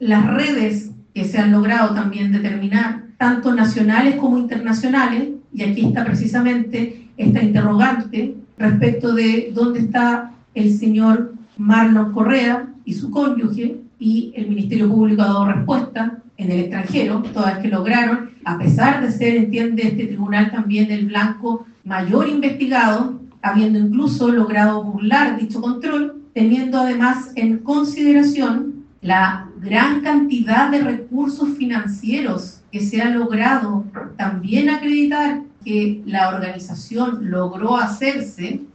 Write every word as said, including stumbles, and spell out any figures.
las redes que se han logrado también determinar, tanto nacionales como internacionales, y aquí está precisamente esta interrogante respecto de dónde está el señor Marlon Correa y su cónyuge, y el Ministerio Público ha dado respuesta en el extranjero, todas que lograron, a pesar de ser, entiende este tribunal, también el blanco mayor investigado, habiendo incluso logrado burlar dicho control, teniendo además en consideración la gran cantidad de recursos financieros que se ha logrado también acreditar que la organización logró hacerse